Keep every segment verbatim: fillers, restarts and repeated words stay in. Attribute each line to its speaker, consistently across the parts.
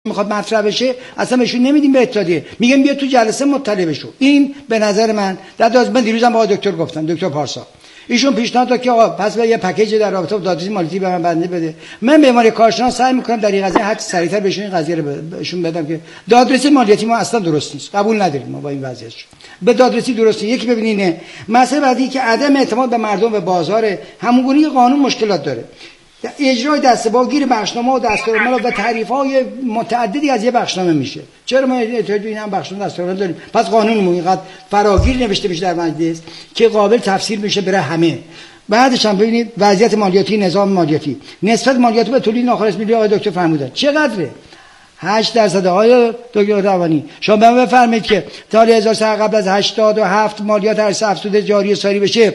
Speaker 1: میخواد مطرح بشه اصلا بهشون نمیدیم به اتحادیه، میگم بیا تو جلسه مطلع بشو. این به نظر من در من دیروزم با دکتر گفتم، دکتر پارسا ایشون پیشنهاد داد که آقا پس یه پکیج در رابطه با دادرسی مالیاتی به من بنده بده. من به عنوان کارشناس سعی میکنم در این قضیه هر چه سریعتر بهشون این قضیه رو بهشون بدم که دادرسی مالیاتی ما اصلا درست نیست، قبول نداریم ما با این وضعیت. به دادرسی درستی یکی ببینید مسئله بعدی که عدم اعتماد به مردم به بازار همونگونه قانون مشکلات داره. اجرای دسته‌باگیر بخشنامه و دستورالعمل و تعریف‌های متعددی از یه بخشنامه میشه. چرا ما احتیاج به این هم بخشنامه دستورالعمل داریم؟ پس قانونمون اینقدر فراگیر نوشته میشه در مجلس که قابل تفسیر بشه برای همه. بعدش هم ببینید وضعیت مالیاتی، نظام مالیاتی، نسبت مالیاتی به تولید ناخالص ملی آقای دکتر فرمودن چقدره؟ هشت درصد. آقای دکتر روانی شما به من بفرمایید که تا هزار سال قبل از هشتاد و هفت مالیات ارز افزوده جاری ساری بشه،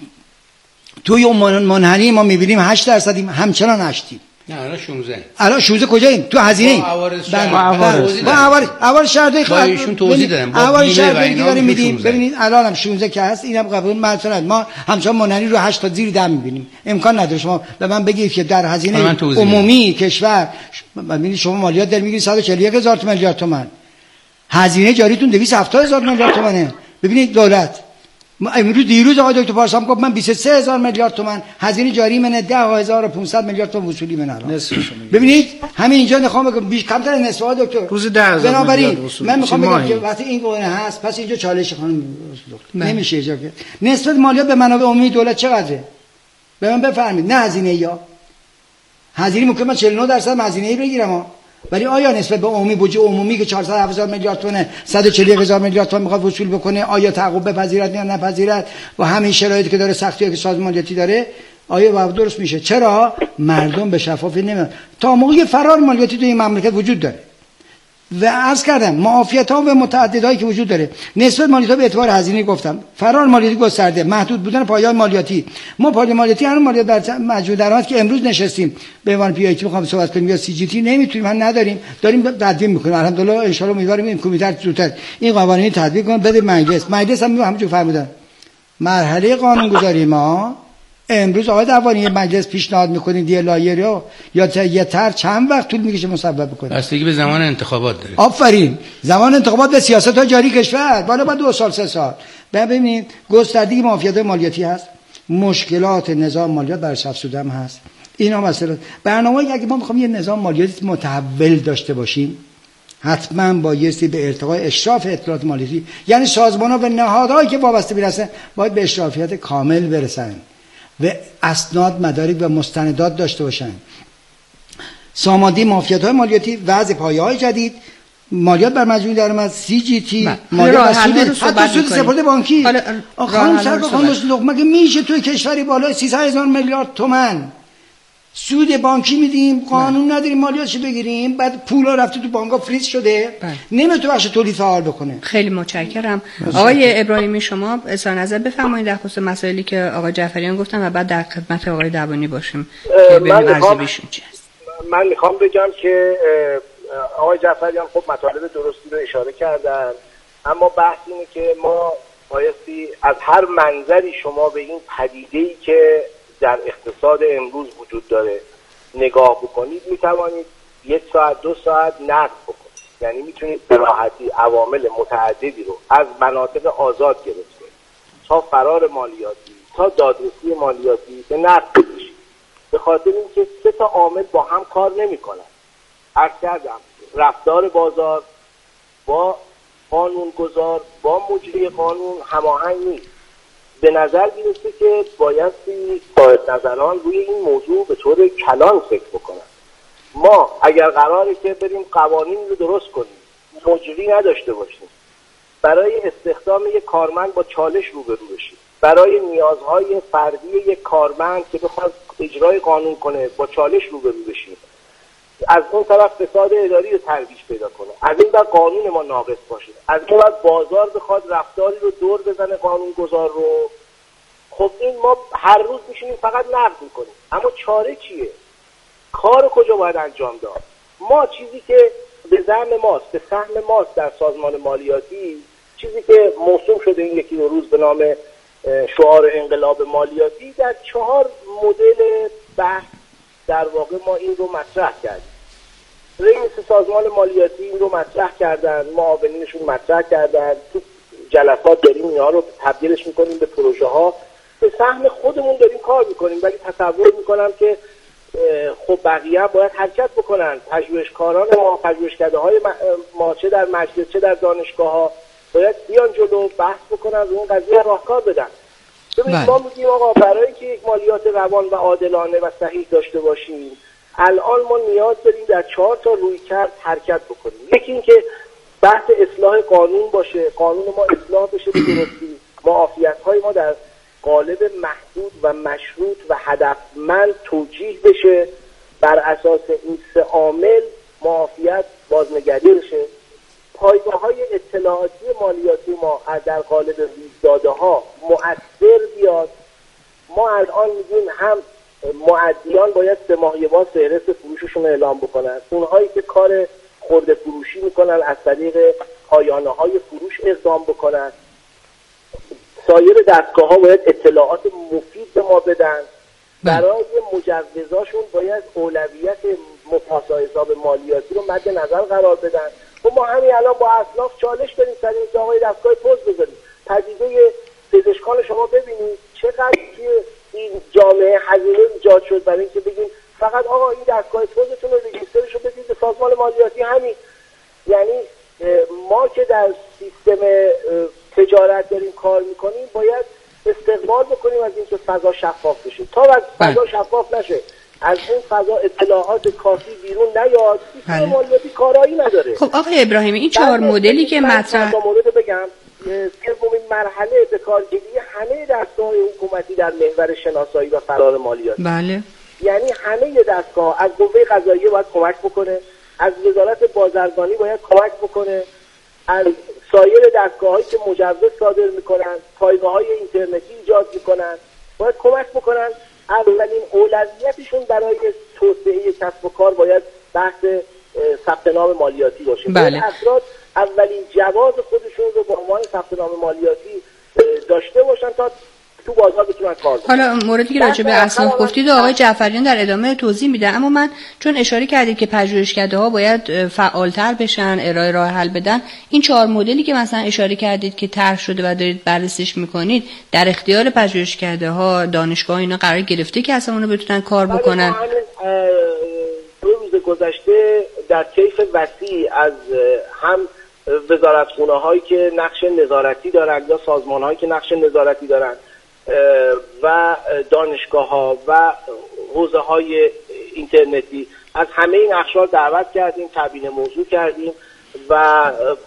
Speaker 1: توی اون منحنی ما میبینیم هشت درصدیم، همچنان هشتیم.
Speaker 2: نه الان شانزده.
Speaker 1: الان شانزده کجاییم؟ تو هزینه با عوارض عوارض شهرداری
Speaker 2: خواهد ایشون توضیح دادم.
Speaker 1: عوارض شهرداری که داریم میدیم. ببینید الان هم شانزده که هست، اینم قبول مثلا ما همچنان منحنی رو هشت تا زیر ده میبینیم. امکان نداره شما به من بگید که در هزینه عمومی کشور ببینید شما مالیات در میگیرید صد و چهل و یک هزار میلیارد تومان، هزینه جاریتون دویست و هفتاد هزار میلیارد تومانه. ببینید دولت امروز دیروز آقای دکتر پارسا گفت من بیست و سه هزار میلیارد تومان هزینه جاری منه، ده هزار و پانصد میلیارد تومان وصولی منه. ببینید همین اینجا میخوام بگم بیش کمتر از نصف آقای دکتر
Speaker 3: روز ده هزار.
Speaker 1: بنابراین من میخوام بگم که وقتی این گونه هست پس اینجا چالش خانم نمیشه اینجا که نسبت مالیات به منابع عمومی دولت چقدره؟ به من بفرمایید. نه هزینه یا هزینه ممکن من چهل و نه درصد هزینه‌ای بگیرم، ولی آیا نسبت به عمومی بودجه عمومی که چهارصد و هفت هزار میلیارد تومانه صد و چهل و یک هزار میلیارد تومان میخواد وصول بکنه، آیا تعقب بپذیرد یا نپذیرد با همین شرایطی که داره، سختی‌ای که سازمان مالیاتی داره، آیا واقعا درست میشه؟ چرا مردم به شفافی نمیان؟ تا موقعی فرار مالیاتی تو این مملکت وجود داره و عرض کردم معافیت‌ها و متعددایی که وجود داره. نسبت مالیات به اعتبار هزینه گفتم، فرار مالیاتی گسترده، محدود بودن پایه‌های مالیاتی. ما پایه مالیاتی هر مالیات بر مجموع درآمد که امروز نشستیم به عنوان پی آی تی می‌خوام صحبت کنیم یا سی جی تی نمیتونیم، من نداریم، داریم تدوین می‌کنیم. الحمدلله ان شاء الله امیدواریم این کمیته زودتر این قوانین تدوین کنه بده مجلس. مجلس هم همونجور فرمودن مرحله قانون‌گذاری ما امروز آقای دوانی مجلس پیشنهاد می‌کنید یه لایحه رو یا یه طرح چند وقت طول می‌کشه مصوب بکنه؟
Speaker 2: بستگی به زمان انتخابات داره.
Speaker 1: آفرین. زمان انتخابات به سیاست‌های جاری کشور بالا با دو سال سه سال. ببینید گستردگی معافیت مالیاتی هست، مشکلات نظام مالیات برش افزوده هم هست. اینا مسئله برنامه‌ای اگه ما می‌خوام یه نظام مالیاتی متحول داشته باشیم حتما بایستی به ارتقای اشراف اطلاعات مالیاتی، یعنی سازمان‌ها و نهادهایی که وابسته میرسن باید به اشرافیت کامل برسن و اسناد مدارک و مستندات داشته باشن. ساماندهی معافیت‌های مالیاتی، وضع پایه‌های جدید، مالیات بر مجموع درآمد، سی جی تی، مالیات بر سود، حتی سود سپرده بانکی. خانم سرکار خانم مگه میشه توی کشوری بالای سیصد هزار میلیارد تومان سود بانکی میدیم، قانون نداریم مالیاتش بگیریم، بعد پولا رفته تو بانک‌ها فریز شده، نمیتونه بخش تولید فعال بکنه.
Speaker 4: خیلی متشکرم. آقای ابراهیمی شما اظهار نظر بفرمایید در خصوص مسائلی که آقای جعفریان گفتن و بعد در خدمت آقای دوانی باشیم که ببینیم ارزیابیشون چی است.
Speaker 5: من میخوام بگم که آقای جعفریان خب مطالب درستی رو اشاره کردن، اما بحث اینه که ما بایستی از هر منظری شما به این پدیده‌ای که در اقتصاد امروز وجود داره نگاه بکنید میتوانید یک ساعت دو ساعت نقد بکنید. یعنی میتونید به راحتی عوامل متعددی رو از مناطق آزاد گرفته تا فرار مالیاتی تا دادرسی مالیاتی به نقد بکشید، به خاطر اینکه سه تا عامل با هم کار نمیکنن. عرض کردم رفتار بازار با قانونگذار با مجری قانون هماهنگ نیست. به نظر میرسه که بایستی صاحب نظران روی این موضوع به طور کلان فکر بکنن. ما اگر قراره که بریم قوانین رو درست کنیم، مجری نداشته باشیم، برای استخدام یک کارمند با چالش روبرو بشیم، برای نیازهای فردی یک کارمند که بخواد اجرای قانون کنه با چالش روبرو بشیم، از اون طرف فساد اداری رو ترویج پیدا کنه، از این طرف قانون ما ناقص باشه، از اون طرف بازار بخواد رفتاری رو دور بزنه قانونگذار رو، خب این ما هر روز میشینیم فقط نقد میکنیم. اما چاره چیه؟ کار کجا باید انجام داد؟ ما چیزی که به زعم ماست، به سهم ماست در سازمان مالیاتی، چیزی که موسوم شده این یکی دو روز به نام شعار انقلاب مالیاتی، در چهار مدل بحث در واقع ما این رو مطرح کردیم. رئیس سازمان مالیاتی این رو مطرح کردن، معاونینشون مطرح کردن، تو جلسات داریم اینا رو تبدیلش میکنیم به پروژه ها، به سهم خودمون داریم کار میکنیم، ولی تصور میکنم که خب بقیه هم باید حرکت بکنن. پژوهشکاران ما، پژوهشکده های ما چه در مجلس چه در دانشگاه ها باید بیان جلو بحث بکنن و این قضیه راهکار بدن. ببینید ما میگیم آقا برای که یک مالیات روان و عادلانه و صحیح داشته باشیم الان ما نیاز داریم در چهار تا رویکرد حرکت بکنیم. یکی این که بحث اصلاح قانون باشه، قانون ما اصلاح بشه به درستی، معافیت‌های ما در قالب محدود و مشروط و هدفمند توجیه بشه، بر اساس این سه عامل معافیت بازنگری بشه، پایگاه‌های اطلاعاتی مالیاتی ما در قالب رویدادها مؤثر بیاد. ما الان میگیم هم مؤدیان باید سه ماه یه بار فهرست فروششون اعلام بکنن، اونهایی که کار خرده فروشی میکنن از طریق پایانه‌های فروش اقدام بکنن، سایر دستگاه ها باید اطلاعات مفید به ما بدن، برای مجوزاشون باید اولویت مفاسا حساب مالیاتی رو مد نظر قرار بدن. و ما همین الان با اصناف چالش داریم سر اینکه آقای دستگاه پست بذاریم. پدیده پزشکان شما ببینید چقدر توی این جامعه هزینه ایجاد شد برای اینکه بگیم فقط آقا این دستگاه پستتون رو رجیسترش رو بدید به سازمان مالیاتی. همین یعنی ما که در سیستم تجارت داریم کار میکنیم باید استقبال بکنیم از اینکه فضا شفاف بشه. تا از فضا شفاف نشه، از این فضا اطلاعات کافی بیرون نیاد، سیستم مالیاتی کارایی نداره.
Speaker 4: خب آقای ابراهیمی این چهار مدلی که مطرح
Speaker 5: من مورد بگم، سومین مرحله به کارگیری همه دستگاه حکومتی در محور شناسایی و فرار مالیاتی.
Speaker 4: بله.
Speaker 5: یعنی همه دستگاه از قوه قضاییه باید کمک بکنه، از وزارت بازرگانی باید کمک بکنه، از سایر دستگاه‌هایی که مجوز صادر میکنن، پایگاه‌های اینترنتی ایجاد میکنن باید کمک بکنن. اولین اولویتشون برای توسعه کسب و کار باید بحث ثبت نام مالیاتی باشه.
Speaker 4: بله.
Speaker 5: افراد اولین جواز خودشون رو به عنوان ثبت نام مالیاتی داشته باشن تا تو بازار بتونن کار کنن.
Speaker 4: حالا موردی که راجع به اصناف گفتید آقای جعفریان در ادامه توضیح میده، اما من چون اشاره کردید که پژوهشکده ها باید فعالتر بشن، ارائه راه حل بدن، این چهار مدلی که مثلا اشاره کردید که طرح شده و دارید بررسیش میکنید در اختیار پژوهشکده ها، دانشگاه اینا قرار گرفته که اصلا اونو بتونن کار بکنن؟
Speaker 5: دو روز گذشته در طیف وسیع از هم وزارتخونه هایی که نقش نظارتی دارن یا سازمان هایی که نقش نظارتی دارن و دانشگاه ها و حوزه های اینترنتی، از همه این اقشار دعوت کردیم، تبیین موضوع کردیم و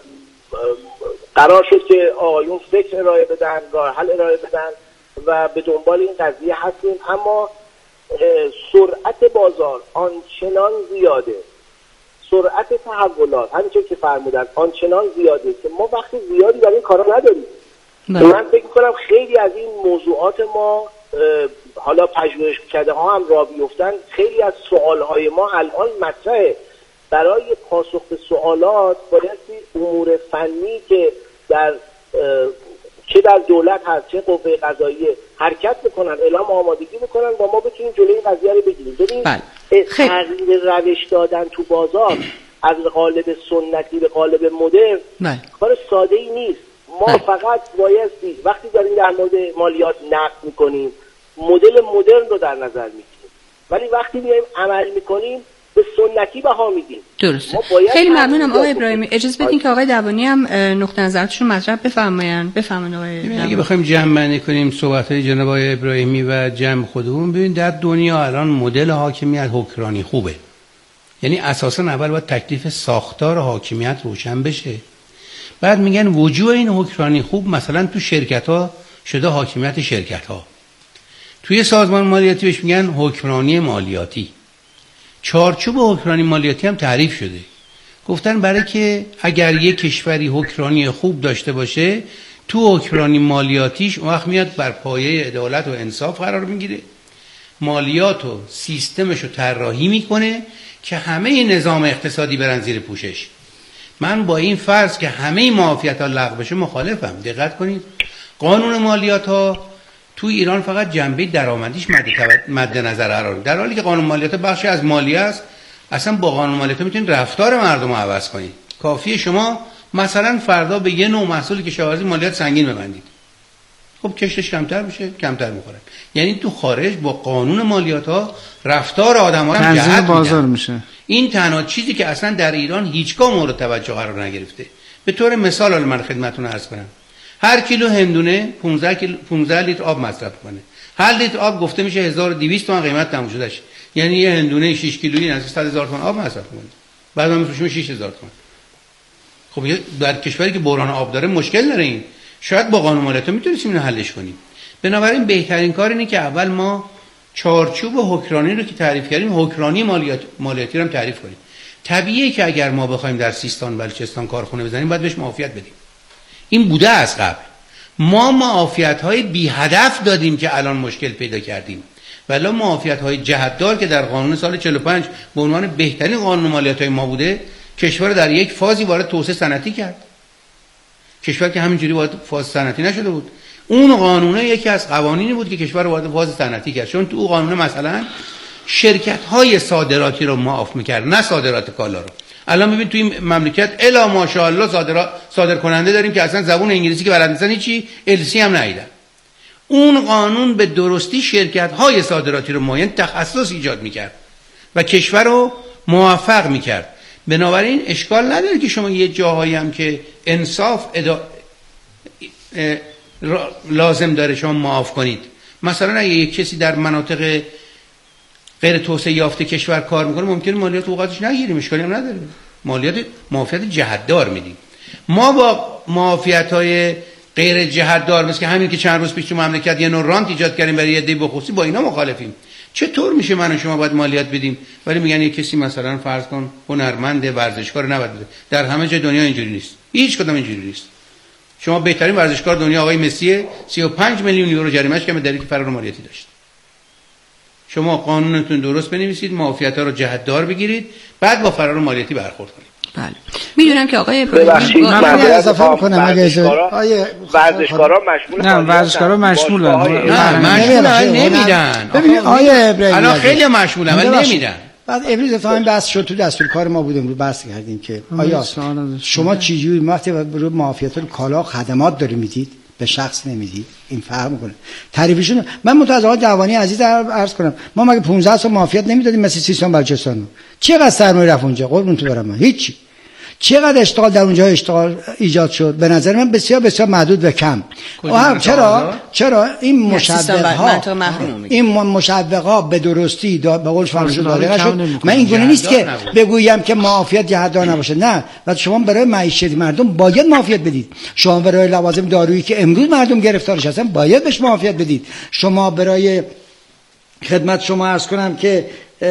Speaker 5: قرار شد که آقایون فکر ارائه بدن، راه حل ارائه بدن و به دنبال این قضیه هستیم. اما سرعت بازار آنچنان زیاده، سرعت تحولات همینطور که فرمودن آنچنان زیاده که ما وقت زیادی برای این کارا نداریم. من فکر میکنم خیلی از این موضوعات ما حالا پژوهشکده ها هم راه بیفتن، خیلی از سوالهای ما الان مطرحه. برای پاسخ به سوالات باید امور فنی که در چه در دولت هست چه قوه قضاییه حرکت بکنن، اعلام آمادگی بکنن و ما بتونیم جلوی این قضیه رو بگیریم. ببین تغییر روش دادن تو بازار از قالب سنتی به قالب مدرن کار ساده ای نیست. ما بله. فقط بایستی وقتی داریم در مورد مالیات نقد میکنیم مدل مدرن رو در نظر میگیریم، ولی وقتی میایم عمل میکنیم به سنتی بها میدیم.
Speaker 4: درسته. خیلی ممنونم آقای ابراهیمی. اجازه بدین که آقای دوانی هم نقطه نظرشون مطرح بفرمایند. بفرمایید آقای دوانی.
Speaker 2: اگه بخوایم جمع بندی کنیم صحبت‌های جناب آقای ابراهیمی و جمع خودمون، ببین در دنیا الان مدل حاکمیت حکمرانی خوبه. یعنی اساسا اول باید تکلیف ساختار حاکمیت روشن بشه. بعد میگن وجوه این حکمرانی خوب مثلا تو شرکت‌ها شده حاکمیت شرکت‌ها. توی سازمان مالیاتی بهش میگن حکمرانی مالیاتی. چارچوب حکمرانی مالیاتی هم تعریف شده. گفتن برای که اگر یک کشوری حکمرانی خوب داشته باشه تو حکمرانی مالیاتیش اون وقت میاد بر پایه عدالت و انصاف قرار میگیره، مالیات و سیستمش رو طراحی میکنه که همه نظام اقتصادی برن زیر پوشش. من با این فرض که همه معافیت ها لغو بشه مخالفم. دقت کنید قانون مالیات ها تو ایران فقط جنبه درآمدیش مد, مد نظر قرار، در حالی که قانون مالیات بخشی از مالیه است اصلا با قانون مالیات میتونید رفتار مردم رو عوض کنید. کافیه شما مثلا فردا به یه نوع محصول کشاورزی مالیات سنگین ببندید، خب کشتش کمتر میشه، کمتر میخوره. یعنی تو خارج با قانون مالیات ها رفتار آدم‌ها رو جهت بازار میشه. این تنها چیزی که اصلا در ایران هیچگاه مورد توجه قرار نگرفته. به طور مثال حالا من خدمتتون عرض کنم، هر کیلو هندونه پانزده کیلو پانزده لیتر آب مصرف کنه. هر لیتر آب گفته میشه هزار و دویست تومان قیمت تموم شدهش. یعنی یه هندونه شش کیلویی نزدیک صد هزار تومان آب مصرف کنه. بعد ما میفروشیم شش هزار تومان. خب در کشوری که بحران آب داره مشکل داره. این شاید با قانون مالیات میتونیم اینو حلش کنیم. بنابراین بهترین کار اینه که اول ما چارچوب حکمرانی رو که تعریف کردیم، حکمرانی مالیات مالیاتی رو هم تعریف کنیم. طبیعیه که اگر ما بخوایم در سیستان بلوچستان کارخونه بزنیم باید بهش معافیت بدیم. این بوده از قبل. ما معافیت‌های بی هدف دادیم که الان مشکل پیدا کردیم. ولی معافیت‌های جهتدار که در قانون سال چهل و پنج به عنوان بهترین قانون مالیات‌های ما بوده، کشور در یک فازی وارد توسعه صنعتی کرد. کشور که همینجوری وارد فاز صنعتی نشده بود. اون قانونه یکی از قوانینی بود که کشور وارد فاز صنعتی کرد. چون تو اون قانون مثلا شرکت‌های صادراتی رو معاف می‌کرد، نه صادرات کالا رو. الان ببین تو این مملکت الا ماشاءالله صادرات صادر کننده داریم که اصلا زبون انگلیسی که بلد نیستن هیچی، السی هم ندیدن. اون قانون به درستی شرکت‌های صادراتی رو معین تخصص ایجاد می‌کرد و کشور رو موفق می‌کرد. بنابراین اشکال نداره که شما یه جاهایی هم که انصاف ادا... لازم داره شما معاف کنید. مثلا اگه یک کسی در مناطق غیر توسعه یافته کشور کار میکنه ممکنه مالیات اوقاتش نگیریم، اشکالی هم نداره. مالیات معافیت جهتدار میدیم. ما با معافیت‌های غیر جهتدار مثل که همین که چند روز پیش تو مملکت یه نوع رانت ایجاد کردیم برای یه عده بخصوصی، با اینا مخالفیم. چطور میشه من و شما باید مالیات بدیم ولی میگن یه کسی مثلا فرض کن هنرمند ورزشکار نباید بده؟ در همه جای دنیا اینجوری نیست، هیچ کدوم اینجوری نیست. شما بهترین ورزشکار دنیا آقای مسی سی و پنج میلیون یورو جریمه‌اش که در یک فرار مالیاتی داشت. شما قانونتون درست بنویسید، معافیت‌ها رو جهتدار بگیرید، بعد با فرار مالیاتی برخورد کنید.
Speaker 4: بله. میدونم که آقای
Speaker 5: ببخشید
Speaker 1: من اضافه می‌کنم اگه
Speaker 5: ورزشکارا مشمول
Speaker 3: نه ورزشکارا مشمولن
Speaker 2: نه مشمول نمیدن.
Speaker 1: ببین آیه ابراهیمی
Speaker 2: الان خیلی مشمولن ولی نمیدن.
Speaker 1: بعد امروز اتفاقا بحث شد تو دستور کار ما بودیم رو بحث کردیم که آیا شما چجوری وقتی رو معافیت رو کالا خدمات داری میدید به شخص نمیدید؟ این فرق میکنه تعریفشون. من متأسفانه جوانی عزیز عرض کنم ما مگه پانزده سال معافیت نمیدادیم مثل سیستان بلوچستان؟ چقدر سرمایه رفت اونجا قربون تو برم من؟ هیچی. چقدر اشتغال در اونجا اشتغال ایجاد شد؟ به نظر من بسیار بسیار محدود و کم. چرا چرا این مشوق‌ها این مشوق‌ها به درستی به قول فرموده داده نشد؟ من این گونه نیست که بگویم که معافیت جهتدار نباشه، نه. و شما برای معیشت مردم باید معافیت بدید. شما برای لوازم دارویی که امروز مردم گرفتارش هستن باید بهش معافیت بدید. شما برای خدمت شما عرض کنم که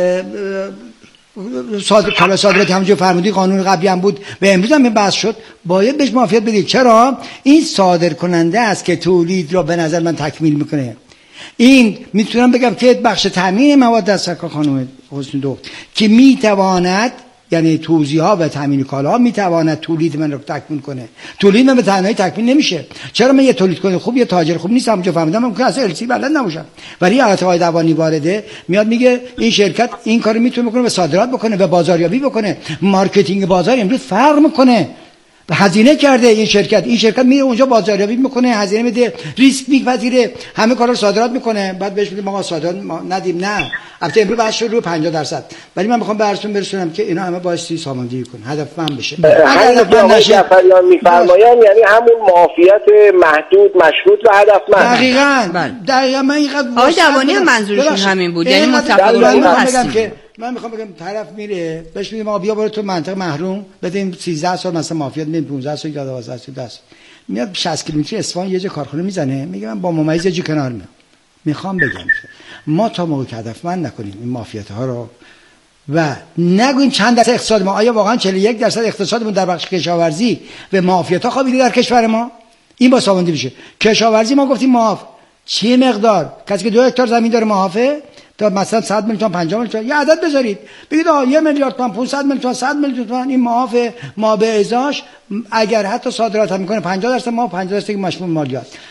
Speaker 1: صادر کالا صادراتی همونجور فرمودی قانون قبلی هم بود و امروز هم این بحث شد باید بهش معافیت بدید. چرا؟ این صادر کننده است که تولید را به نظر من تکمیل میکنه. این میتونم بگم که بخش تامین مواد در سرکار خانم حسنی دو که میتواند یعنی توزیع‌ها و تامین کالاها میتواند تولید من رو تکمیل کنه. تولید من به تنهایی تکمیل نمیشه. چرا؟ من یه تولید کننده خوب یه تاجر خوب نیستم اونجا فهمیدم ممکن است السی بلد نباشم ولی البته دوانی وارده میاد میگه این شرکت این کارو میتونه بکنه و صادرات بکنه و بازاریابی بکنه. مارکتینگ بازار امروز فرق میکنه. هزینه کرده این شرکت این شرکت میره اونجا بازاریابی میکنه، هزینه میده، ریسک میپذیره، همه کارا رو صادرات میکنه. بعد بهش میگه ما صادرات ندیم. نه البته امروز بحث شد رو پنجاه درصد ولی من میخوام براتون برسونم که اینا همه بایستی ساماندهی کنه، هدفمند بشه.
Speaker 5: هدفمند نشه جعفریان میفرمایند یعنی همون معافیت محدود مشروط و هدفمند.
Speaker 1: دقیقاً دقیقاً من اینقدر
Speaker 4: آقای دوانی هم منظورشون همین بود، یعنی متفاوت هستیم.
Speaker 1: من میخوام بگم طرف میره بهش میگم آ بیا برو تو منطقه محروم بدیم سیزده سال مثلا معافیت میدیم پانزده سال یا دوازده سال دست میاد شصت کیلومتر اصفهان یه جا کارخونه میزنه میگه من با ممیز یه جا کنار میام. میخوام بگم ما تا موقع که هدفمند نکنیم این معافیت ها رو و نگویم چند درصد اقتصاد ما، آیا واقعا چهل و یک درصد اقتصادمون در بخش کشاورزی و معافیت ها خوابیده در کشور ما؟ این با ساماندهی میشه. کشاورزی ما گفتیم معاف چه مقدار؟ کسی که دو هکتار زمین داره معافه تا مثلا صد میلیون تومان پنجاه میلیون تومان یه عدد بذارید بگید آ یک میلیارد تومان پانصد میلیون تومان صد میلیون تومان این معاف ما به ازاش اگر حتی صادرات هم میکنه پنجاه درصد ما پنجاه درصد مشمول مالیات.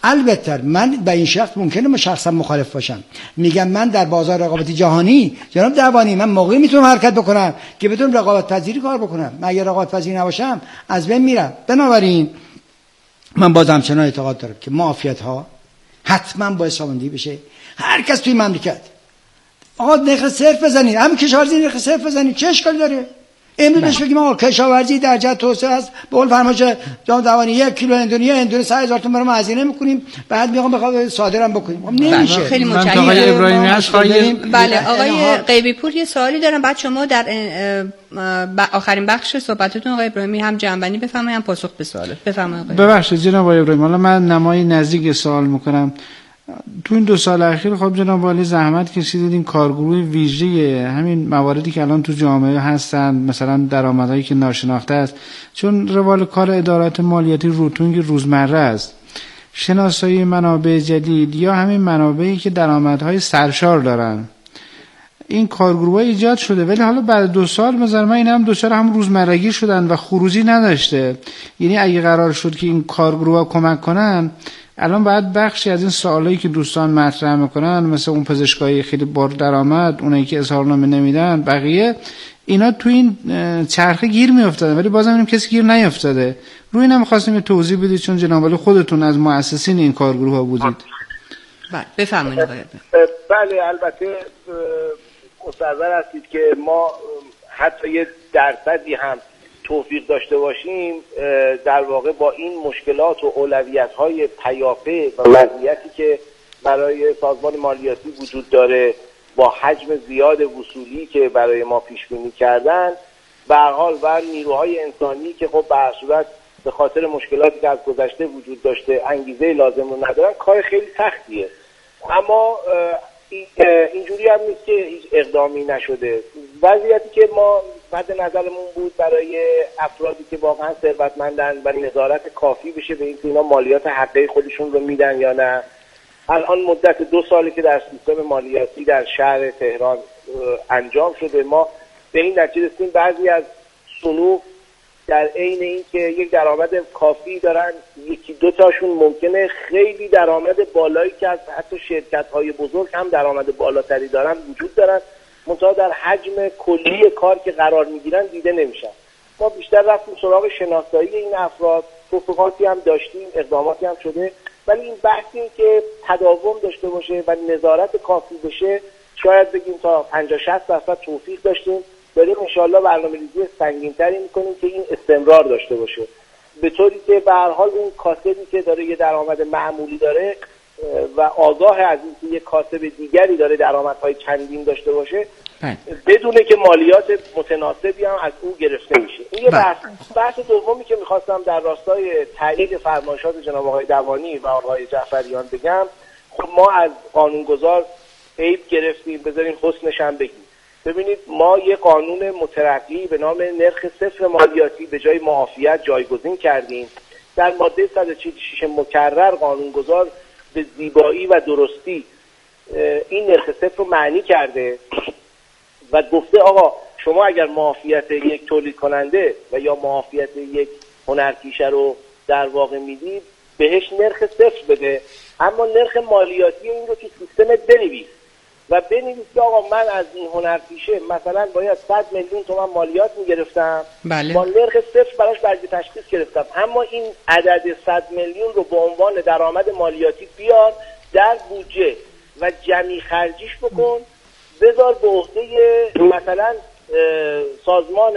Speaker 1: البته من به این شخص ممکنه من شخصا مخالف باشم، میگم من در بازار رقابتی جهانی جناب دوانی من موقعی میتونم حرکت بکنم که بدون رقابت پذیری کار بکنم. من اگر رقابت پذیر نباشم از بین میرم. بنابراین من باز همچنان اعتقاد دارم که معافیت ها حتما باید ساماندهی بشه. هر کس توی مملکت آقا نرخ صرف بزنید، همین کشاورزی نرخ صرف بزنید، چه اشکالی داره؟ امروز بهش بگیم آقا کشاورزی در جهت توسعه است، به قول فرمایش جناب دوانی یک کیلو اندونیا اندونیا سه هزار تومان برام هزینه میکنیم، بعد میگم بخوام صادرام بکنیم. خب نمیشه.
Speaker 4: خیلی متشکرم.
Speaker 2: آقای ابراهیمی هست
Speaker 4: بله آقای غیبی پور یه سوالی دارم. بعد شما در آخرین بخش صحبتتون آقای ابراهیمی هم جنبندی بفرمایید هم پاسخ به سوالات بفرمایید.
Speaker 3: ببخشید جناب آقای ابراهیمی، حالا من نمای نزدیک سوال میکنم. تو این دو سال اخیر خب جناب عالی زحمت کشیدید این کارگروه ویژه همین مواردی که الان تو جامعه هستن، مثلا درآمدهایی که ناشناخته است، چون روال کار ادارات مالیاتی روتونگ روزمره است، شناسایی منابع جدید یا همین منابعی که درآمدهای سرشار دارن، این کارگروه ایجاد شده. ولی حالا بعد دو سال مثلا من این هم دوچار هم روزمرگی شدن و خروجی نداشته. یعنی اگه قرار شد که این کارگروه کمک کنن، الان باید بخشی از این سوالایی که دوستان مطرح میکنن، مثل اون پزشکایی خیلی بار درآمد، اونایی که اظهارنامه نمیدن، بقیه اینا تو این چرخه گیر میافتادن، ولی بازم اینم کسی گیر نیافتاده. روی اینم خواستیم توضیح بدید، چون جناب عالی خودتون از مؤسسین این کارگروه ها بودید.
Speaker 4: بله بفرمایید آقای.
Speaker 5: بله البته مستحضر هستید که ما حتی یه درصدی هم توفیق داشته باشیم در واقع با این مشکلات و اولویت‌های پیاپی و وضعیتی که برای سازمان مالیاتی وجود داره، با حجم زیاد وصولی که برای ما پیش بینی کردن، به هر حال و نیروهای انسانی که خب به هر صورت به خاطر مشکلاتی که از گذشته وجود داشته انگیزه لازم رو ندارن، کار خیلی سختیه. اما اینجوری هم نیست که هیچ اقدامی نشده. وضعیتی که ما مد نظرمون بود برای افرادی که واقعا ثروتمندن و نظارت کافی بشه به این که اینا مالیات حقه خودشون رو میدن یا نه. الان مدت دو سالی که در سیستم مالیاتی در شهر تهران انجام شده، ما به این نتیجه رسیدیم بعضی از صنوف در عین این که یک درآمد کافی دارن، یکی دو تاشون ممکنه خیلی درآمد بالایی که از حتی شرکت‌های بزرگ هم درآمد بالاتری دارن وجود دارن، منتها در حجم کلی کار که قرار میگیرن دیده نمیشن. ما بیشتر رفتیم سراغ شناسایی این افراد، توفیقاتی هم داشتیم، اقداماتی هم شده، ولی این بحث این که تداوم داشته باشه و نظارت کافی بشه، شاید بگیم تا پنجاه شصت درصد توفیق داشتیم. داریم انشالله برنامه‌ریزی سنگین‌تری می‌کنیم که این استمرار داشته باشه، به طوری که به هر حال اون کاسبی که داره یه درآمد معمولی داره و آگاه از اینکه یه کاسب دیگری داره درآمدهای چندین داشته باشه، بدونه که مالیات متناسبی هم از او گرفته میشه. این یه بحث بحث دومی که می‌خواستم در راستای تایید فرمایشات جناب آقای دوانی و آقای جعفریان بگم، خب ما از قانونگذار عیب گرفتیم، بذارین حسنش هم بگیم. ببینید ما یه قانون مترقی به نام نرخ صفر مالیاتی به جای معافیت جایگزین کردیم. در ماده صد و چهل و شش مکرر قانونگذار به زیبایی و درستی این نرخ صفر رو معنی کرده و گفته آقا شما اگر معافیت یک تولید کننده و یا معافیت یک هنرپیشه رو در واقع میدید، بهش نرخ صفر بده، اما نرخ مالیاتی این رو تو سیستمت بنویس و بنویس که آقا من از این هنرپیشه مثلا باید صد میلیون تومان مالیات میگرفتم،
Speaker 4: بله.
Speaker 5: با نرخ صفر براش برگه تشخیص گرفتم، اما این عدد صد میلیون رو به عنوان درآمد مالیاتی بیار در بودجه و جمعی خرجیش بکن، بذار به عهده مثلا سازمان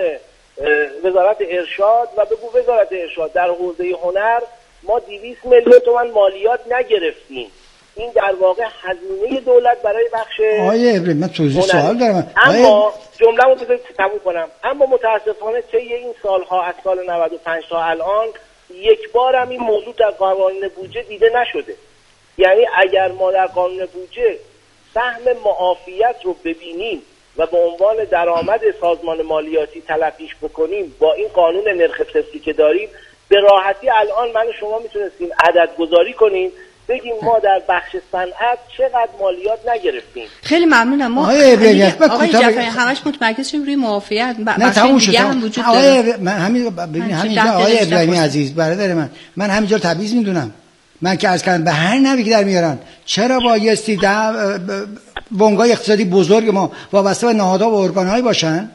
Speaker 5: وزارت ارشاد و بگو وزارت ارشاد در حوزه هنر ما دویست میلیون تومان مالیات نگرفتیم. این در واقع هزینه دولت برای بخش
Speaker 1: آقای ابراهیمی من توضیح سوال دارم،
Speaker 5: اما جمله‌مو بذارید تموم کنم. اما متاسفانه طی این سالها از سال نود و پنج تا الان یک بار هم این موضوع در قوانین بودجه دیده نشده. یعنی اگر ما در قانون بودجه سهم معافیت رو ببینیم و به عنوان درآمد سازمان مالیاتی تلقیش بکنیم با این قانون نرخ صفری که داریم، به راحتی الان من و شما میتونستیم عدد گذاری کنیم بگیم ما در بخش صنعت چقدر مالیات نگرفتیم.
Speaker 4: خیلی ممنونم. ما آقای جعفری همش متمرکز شیم روی معافیت،
Speaker 1: بخش دیگه
Speaker 4: هم وجود داره.
Speaker 1: من همین ببین همینجا آقای ابراهیمی عزیز برادر من من همینجا تبعیض میدونم. من که از کردم به هر نوی که در میارن چرا بایستی بنگاه اقتصادی بزرگ ما وابسته به نهادها و ارگان‌هایی باشن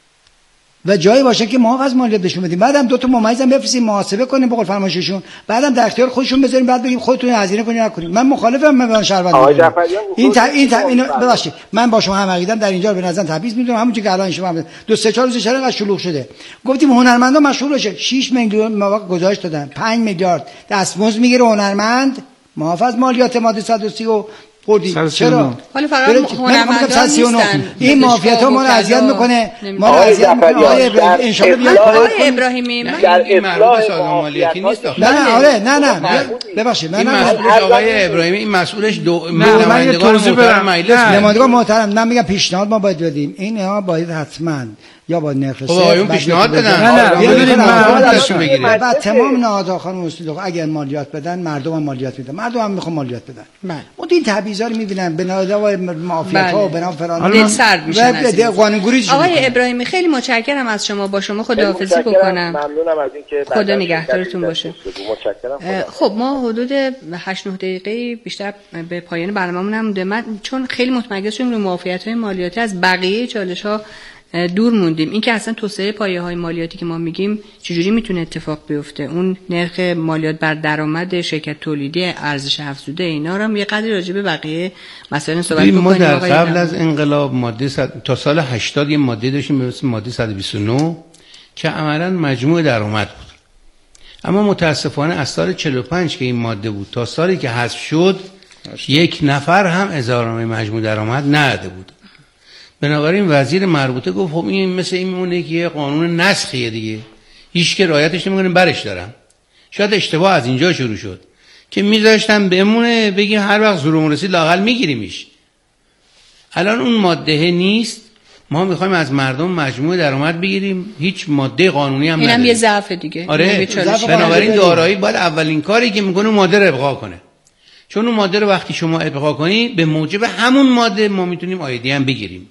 Speaker 1: و جایی باشه که ما از مالیات بهشون بدیم، بعدم دو تا ممیزم بفرستیم محاسبه کنیم به قول فرمایششون، بعدم در اختیار خودشون بذاریم، بعد بگیم خودتون هزینه کنید نکنید. من مخالفم من شهروند این تا این تا اینو ببخشید من با شما هم عقیدم در اینجا به نظر تبعیض میدونم، همون که الان شما هم دو سه چهار روز چرا انقدر شلوغ شده گفتیم هنرمندا مشغول بشه، شش میلیون مواقع گزارش دادن، پنج میلیارد دستمزد میگیره هنرمند محافظ مالیات ماده صد و سی و خوردی چرا؟
Speaker 4: حالا فقط هنرمندان نیستن
Speaker 1: این مافیات ها ما رو اذیت میکنه، ما رو اذیت میکنه. ان شاء الله
Speaker 4: آقای ابراهیمی
Speaker 2: در اصلاح سازمان مالیاتی نیست.
Speaker 1: نه نه آره نه نه ببخشید
Speaker 2: این مسئولش آقای ابراهیمی، این مسئولش دو
Speaker 3: نمایندگان
Speaker 2: محترم مجلس،
Speaker 1: نمایندگان محترم. من میگم پیشنهاد ما باید بدیم، اینا باید حتما یا با نرخ
Speaker 2: صفر آقایون پیشنهاد بدن،
Speaker 3: نه نه ببینید
Speaker 2: مردم بگیره
Speaker 1: بعد تمام نهادها خانم مسعود اگر مالیات بدن مردم هم مالیات میدن، مردم هم میخوان مالیات بدن. اون این تبعیضا رو میبینن به نهادهای مافیاها و به نام فلان
Speaker 4: دل سرد میشن.
Speaker 1: قانونگویی
Speaker 4: آقای ابراهیمی خیلی متشکرم از شما، با شما خداحافظی بکنم.
Speaker 5: ممنونم از اینکه
Speaker 4: خدا نگهدارتون باشه.
Speaker 5: متشکرم.
Speaker 4: خب ما حدود هشت نه دقیقه بیشتر به پایان برنامه‌مون هم مونده. من چون خیلی متمرکز شدیم روی معافیت‌های مالیاتی از بقیه چالش‌ها دور موندیم. این که اصلا توسعه پایه‌های مالیاتی که ما میگیم چجوری میتونه اتفاق بیفته، اون نرخ مالیات بر درآمد شرکت تولیدی ارزش افزوده، اینا رو هم یه قدری راجع به بقیه مسائل صحبت بکنیم.
Speaker 2: ما در قبل از انقلاب ماده صد... تا سال هشتاد یه ماده داشتیم به اسم ماده صد و بیست و نه که عملاً مجموع درآمد بود، اما متاسفانه از سال چهل و پنج که این ماده بود تا سالی که حذف شد یک نفر هم اظهارنامه مجموع درآمد نداده بود. بنابراین وزیر مربوطه گفت خب این مثل این میمونه که یه قانون نسخیه دیگه، هیچ که رعایتش نمیکنه برش دارم. شاید اشتباه از اینجا شروع شد که میذاشتم بمونه بگیم هر وقت زورمون رسید لااقل میگیریمش. الان اون ماده نیست، ما میخوایم از مردم مجموع درآمد بگیریم، هیچ ماده قانونی هم نداره.
Speaker 4: اینم یه ضعف دیگه.
Speaker 2: آره بنابراین دارایی باید اولین کاری که میکنه ماده رو ابقا کنه، چون اون ماده رو وقتی شما ابقا کنی به موجب همون ماده ما میتونیم آیدی هم بگیریم.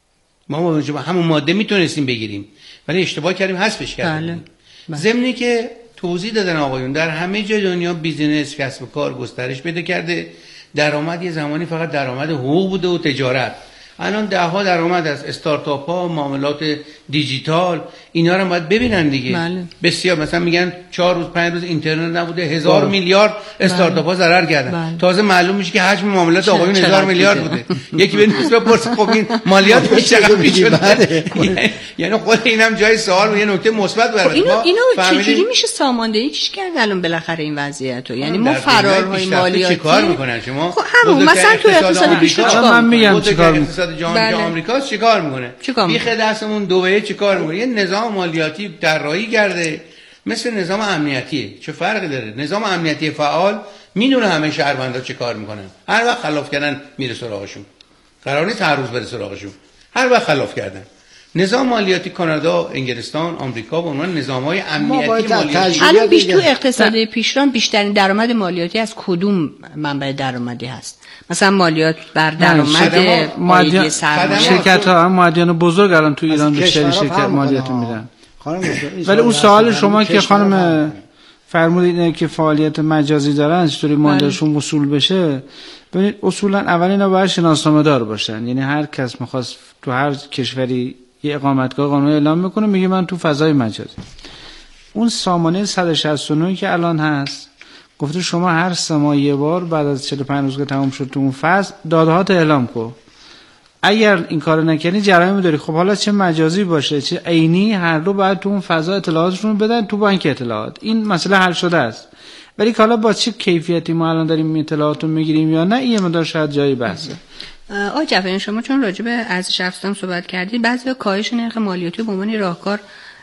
Speaker 2: ما موجب همون ماده میتونستیم بگیریم ولی اشتباه کردیم حذفش کردیم. بله. ضمنی که توضیح دادن آقایون در همه جای دنیا بیزینس کسب و کار گسترش پیدا کرده، درآمد یه زمانی فقط درآمد حقوق بوده و تجارت، الان ده ها درآمد از استارتاپ ها، معاملات دیجیتال، اینا رو باید ببینن دیگه.
Speaker 4: بله.
Speaker 2: بسیار مثلا میگن چهار روز پنج روز اینترنت نبوده هزار بله. میلیارد استارتاپ ها ضرر کردن. بله. تازه معلوم میشه که حجم معاملات آقایون هزار میلیارد بوده. یکی به نسبت پرس خب این مالیات چقدر میشد؟ یعنی خود اینم جای سوال و یه نکته مثبت برای
Speaker 4: اینو اینو چجوری میشه ساماندهیش کرد الان بالاخره این وضعیت رو؟ یعنی ما فرارهای مالیاتی
Speaker 2: چیکار میکنن شما؟
Speaker 4: خب همون مثلا تو اقتصاد پیشرو چیکار
Speaker 3: من میگم چیکار
Speaker 2: اقتصاد جهانی که آمریکاست چیکار میکنه؟ بیخ دستمون دبی چیکار میکنه؟ یه نظام مالیاتی طراحی کرده مثل نظام امنیتیه. چه فرقی داره؟ نظام امنیتی فعال میدونه همه شهروندا چه کار میکنن، هر وقت خلاف کردن میره سراغشون، قرار نیست هر روز بره سراغشون، هر وقت خلاف کردن. نظام مالیاتی کانادا، انگلستان، آمریکا به عنوان نظام‌های امنیتی مالیاتی
Speaker 4: الان بیش تو اقتصاد پیشرو بیشترین درآمد مالیاتی از کدوم منبع درآمدی هست؟ مثلا مالیات بر درآمد مالیات سرمایه،
Speaker 3: شرکت‌ها مالیات بزرگ الان تو ایران بیشتر شرکت مالیات میدن. ولی اون سوال شما که خانم فرمودید که فعالیت مجازی دارن چطوری مالیاتشون وصول بشه، ببینید اصولا اول اینا باید شناسنامه دار باشن، یعنی هر کس می‌خواست تو هر کشوری یه اقامتگاه قانونی اعلام میکنه میگه من تو فضای مجازی. اون سامانه صد و شصت و نه که الان هست گفته شما هر سه ماه یه بار بعد از چهل و پنج روز که تمام شد تو اون فاز دادهات اعلام کن. اگر این کارو نکنی جرایم داری. خب حالا چه مجازی باشه چه عینی هر دو باید تو اون فضا اطلاعاتشون بدن تو بانک اطلاعات. این مسئله حل شده است. ولی حالا با چه کیفیتی ما الان داریم اطلاعاتو میگیریم یا نه این مدار شاید جایی بحثه.
Speaker 4: آقای جعفری شما چون راجع به ارزش افزوده صحبت کردید، بعضی کاهش نرخ مالیاتی به عنوان راهکار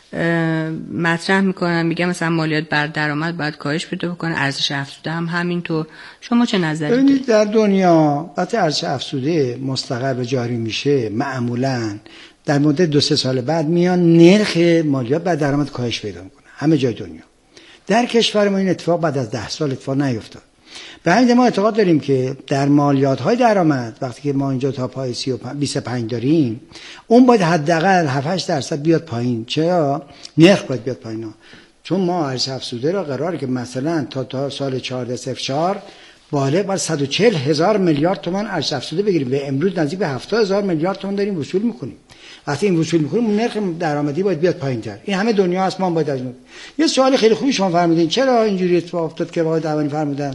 Speaker 4: مطرح میکنن، میگم مثلا مالیات بر درآمد باید کاهش پیدا بکنه، ارزش افزوده هم همینطور. شما چه نظری دارید؟
Speaker 1: ببینید در دنیا وقتی ارزش افزوده مستقر و جاری میشه معمولاً در مدت دو سه سال بعد میان نرخ مالیات بر درآمد کاهش پیدا میکنه همه جای دنیا. در کشور ما این اتفاق بعد از ده سال اتفاق نیفتاد. به همین ما اعتقاد داریم که در مالیات های درآمد وقتی که ما اینجا تا پای بیست و پنج داریم اون باید حداقل هفت هشت درصد بیاد پایین. چرا؟ نرخ باید بیاد پایین. چون ما ارزش افزوده را قراره که مثلا تا تا سال چهارده صفر چهار بالغ بر صد و چهل هزار میلیارد تومان ارزش افزوده بگیریم و امروز نزدیک به هفتاد هزار میلیارد تومان داریم وصول میکنیم. وقتی این وصول میکنیم اون نرخ درآمدی باید بیاد پایین‌تر. این همه دنیا هست، ما باید از اون. یه سوال خیلی خوبی شما فرمودین چرا اینجوری اتفاق افتاد که آقای دعوانی فرمودن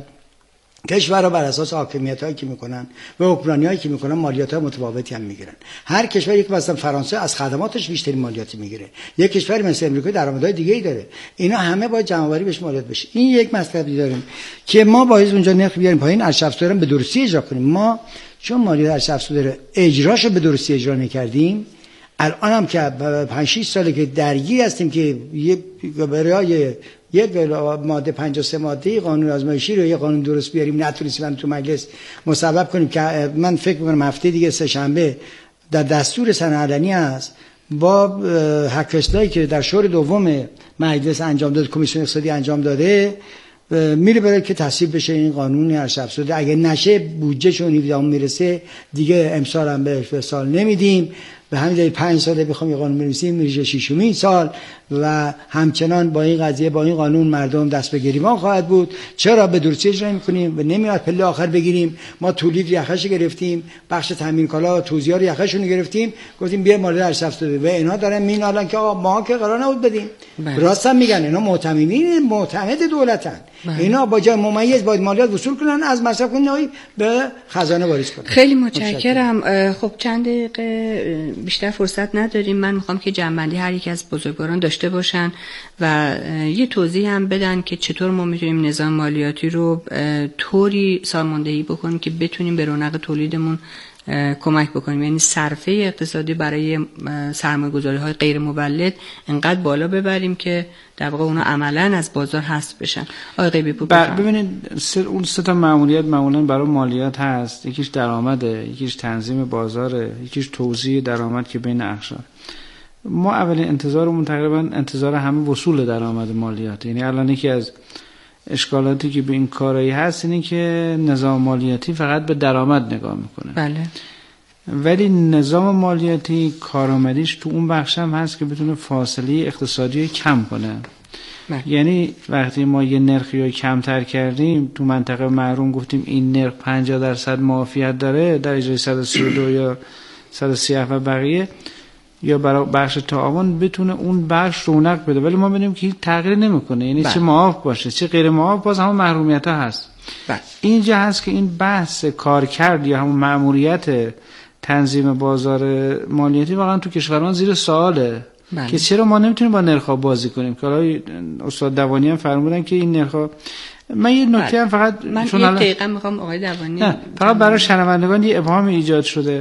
Speaker 1: کشورها بر اساس حاکمیتایی که میکنن و حکمرانیایی که میکنن مالیات‌های متفاوتی هم میگیرن. هر کشور، یک مثلا فرانسه از خدماتش بیشتری مالیات میگیره، یک کشوری مثل امریکا درآمدهای دیگه‌ای داره. اینا همه باید جمع‌آوری بهش مالیات بشه. این یک مطلبی داریم که ما باید اونجا نرخ بیاریم پایین، ارزش افزوده رو به درستی اجرا کنیم. ما چون مالیات ارزش افزوده اجراشو به درستی اجرا نکردیم، الان هم که پنج شش ساله که درگیر هستیم که یه برای یک ماده پنجاه و سه ماده قانون آزمایشی رو یه قانون درست بیاریم، نتونستیم تو مجلس مسبب کنیم که من فکر می‌کنم هفته دیگه سه شنبه در دستور سنه علنی است با حق اصلاحی که در شور دوم مجلس انجام داده، کمیسیون اقتصادی انجام داده، میره برای که تصویب بشه این قانون ارزش افزوده. اگه نشه بودجه چون هفدهم میرسه دیگه امسال هم به سال نمیدیم، به همین دلیل پنج ساله بخوام یه قانون بنویسیم میشه ششمین سال و همچنان با این قضیه با این قانون مردم دست به گریبان خواهد بود. چرا به درستی اجرا می‌کنیم و نمیاد پله آخر بگیریم ما تولید یخش گرفتیم، بخش تامین کالا توزیع یخشون رو گرفتیم، گفتیم بیا مالی ارزش افزوده و اینا دارن مینالن که آقا ما که قرار نبود بدیم. راست هم میگن، اینا معتمدین معتمد دولتن. بله. اینا با جای ممیز باید مالیات وصول کنن، از مصرف کنن به خزانه واریز کنن.
Speaker 4: خیلی متشکرم. خب چند دقیقه بیشتر فرصت نداریم. من میخوام که جنبندی هر یک از بزرگواران داشته باشن و یه توضیح هم بدن که چطور ما میتونیم نظام مالیاتی رو طوری ساماندهی بکنیم که بتونیم به رونق تولیدمون کمک بکنیم، یعنی صرفه اقتصادی برای سرمایه‌گذاری‌های غیر مولد انقدر بالا ببریم که در واقع اونا عملاً از بازار حذف بشن. آقای غیبی پور
Speaker 3: ببینید اون سه تا مأموریت معمولاً برای مالیات هست، یکیش درآمده، یکیش تنظیم بازاره، یکیش توزیع درآمد که بین اقشار. ما اولین انتظارمون تقریباً انتظار همه وصول درآمد مالیات، یعنی الان یکی از اشکالاتی که به این کارایی هست اینه که نظام مالیاتی فقط به درآمد نگاه میکنه.
Speaker 4: بله.
Speaker 3: ولی نظام مالیاتی کارآمدیش تو اون بخش هم هست که بتونه فاصله اقتصادی کم کنه. بله. یعنی وقتی ما یه نرخی رو کمتر کردیم تو منطقه محروم گفتیم این نرخ پنجاه درصد معافیت داره در اجرای صد و سی و دو یا صد و سی و هفت و بقیه یا برای بخش تعاون بتونه اون بخش رونق بده، ولی ما ببینیم که تغییر نمیکنه، یعنی بله. چه معاف باشه چه غیر معاف باز همون محرومیت ها هست. بله. اینجا هست که این بحث کارکرد یا همون مأموریت تنظیم بازار مالیاتی واقعا تو کشورمان زیر سواله. بله. که چرا ما نمیتونیم با نرخ‌ها بازی کنیم که حالا استاد دوانی هم فرمودن که این نرخ‌ها. من یه نکته هم فقط
Speaker 4: من یک دقیقه میخوام آقای دوانی
Speaker 3: فقط برای شنوندگان یه ابهام ایجاد شده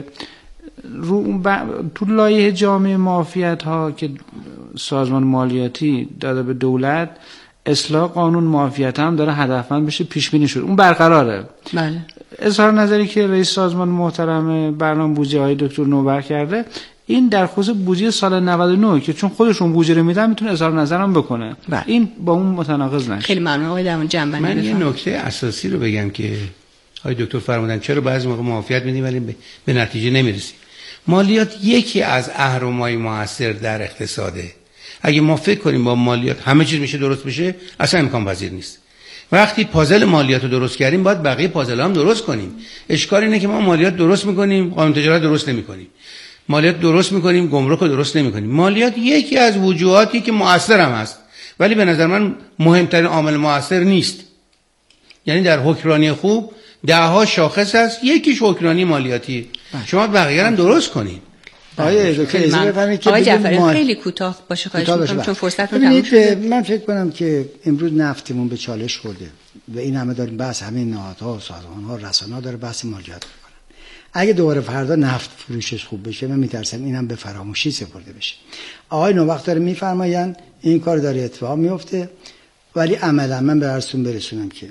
Speaker 3: رو اون ب... تو لایحه جامع معافیت ها که سازمان مالیاتی داده به دولت، اصلاح قانون معافیت هم داره هدفمند بشه، پیش بینی شده، اون برقراره.
Speaker 4: بله.
Speaker 3: اظهار نظری که رئیس سازمان محترم برنامه بودجه های دکتر نوبر کرده این در خصوص بودجه سال نود و نه که چون خودشون بودجه رو میدن میتونه اظهار نظرم بکنه. بله. این با اون متناقض نشه.
Speaker 4: خیلی ممنون آقای دوانی. جنبندی
Speaker 2: من یه نکته اساسی رو بگم که آقای دکتر فرمودن چرا بعضی موقع معافیت میدیم ولی به, به نتیجه نمیرسیم. مالیات یکی از اهرم‌های موثر در اقتصاده. اگه ما فکر کنیم با مالیات همه چیز میشه درست بشه، اصلا امکان پذیر نیست. وقتی پازل مالیات رو درست کردیم باید بقیه پازل هم درست کنیم. اشکال اینه که ما مالیات درست میکنیم قانون تجارت درست نمیکنیم، مالیات درست میکنیم گمرک رو درست نمیکنیم. مالیات یکی از وجوهاتی که مؤثر هم هست ولی به نظر من مهمترین عامل مؤثر نیست. یعنی در حکمرانی خوب ده ها شاخص هست، یکیش حکمرانی مالیاتی. شما بقیه هم درست کنین.
Speaker 1: آقای دکتر اجازه بفرمایید که
Speaker 4: آقای جعفری مال... خیلی کوتاه باشه خواهش می‌کنم چون فرصتتون تموم شده.
Speaker 1: من فکر کنم که امروز نفتمون به چالش خورده و این همه داریم بحث همین نهادها و سازمان‌ها رسانه‌ها داره بحث مالیات می‌کنن. اگه دوباره فردا نفت فروشش خوب بشه من میترسم اینم به فراموشی سپرده بشه. آقای نوبخت داره میفرمایند این کار داره اتفاق میفته ولی عملا من به عرضتون برسونم که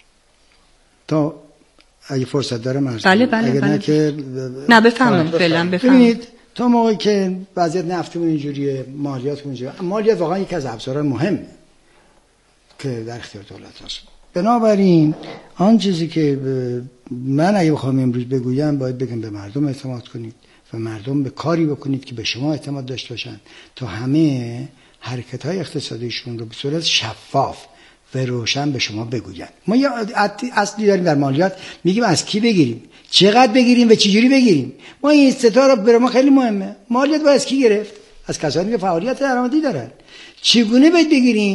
Speaker 1: تا اگه فرصت داره مرز
Speaker 4: بله بله
Speaker 1: اگه
Speaker 4: بله.
Speaker 1: نه که
Speaker 4: نه بفهمم فعلا بفهمم.
Speaker 1: ببینید تا موقعی که وضعیت نفتمون اینجوریه مالیات اینجوریه، مالیات واقعا یکی از ابزارهای مهمه که در اختیار دولت هست. بنابراین آن چیزی که من اگه بخوام امروز بگویم باید بگم به مردم اعتماد کنید و مردم به کاری بکنید که به شما اعتماد داشته باشن تا همه حرکت‌های اقتصادیشون رو به صورت شفاف و روشن به شما بگوین. ما یه اصلی داریم در مالیات، میگیم از کی بگیریم، چقدر بگیریم و چجوری بگیریم. ما این ستا رو برای ما خیلی مهمه. مالیات باید از کی گرفت؟ از کسانی که فعالیت درآمدی دارن. چگونه باید بگیریم؟